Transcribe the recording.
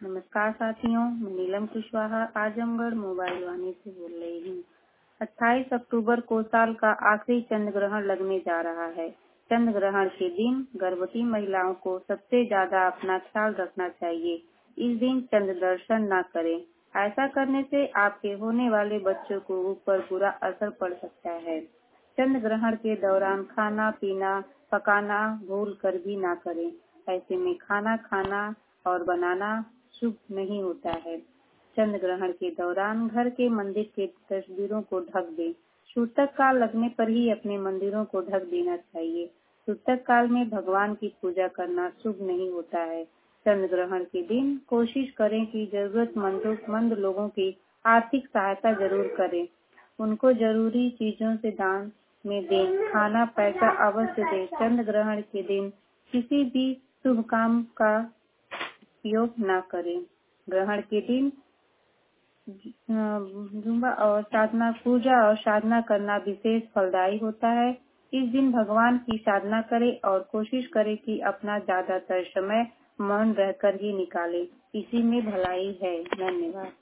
नमस्कार साथियों, मैं नीलम कुशवाहा आजमगढ़ मोबाइल वाणी से बोल रही हूँ। 28 अक्टूबर को साल का आखिरी चंद्र ग्रहण लगने जा रहा है। चंद्र ग्रहण के दिन गर्भवती महिलाओं को सबसे ज्यादा अपना ख्याल रखना चाहिए। इस दिन चंद्र दर्शन न करें। ऐसा करने से आपके होने वाले बच्चों को ऊपर बुरा असर पड़ सकता है। चंद्र ग्रहण के दौरान खाना पीना पकाना भूल कर भी ना करें। ऐसे में खाना खाना और बनाना शुभ नहीं होता है। चंद्र ग्रहण के दौरान घर के मंदिर के तस्वीरों को ढक दें। सूतक काल लगने पर ही अपने मंदिरों को ढक देना चाहिए। सूतक काल में भगवान की पूजा करना शुभ नहीं होता है। चंद्र ग्रहण के दिन कोशिश करें कि जरूरतमंद लोगों की आर्थिक सहायता जरूर करें। उनको जरूरी चीजों से दान में दें। खाना पैसा अवश्य दें। चंद्र ग्रहण के दिन किसी भी शुभ काम का उपयोग न करें। ग्रहण के दिन पूजा और साधना करना विशेष फलदायी होता है। इस दिन भगवान की साधना करें और कोशिश करें कि अपना ज्यादातर समय मौन रहकर ही निकालें। इसी में भलाई है। धन्यवाद।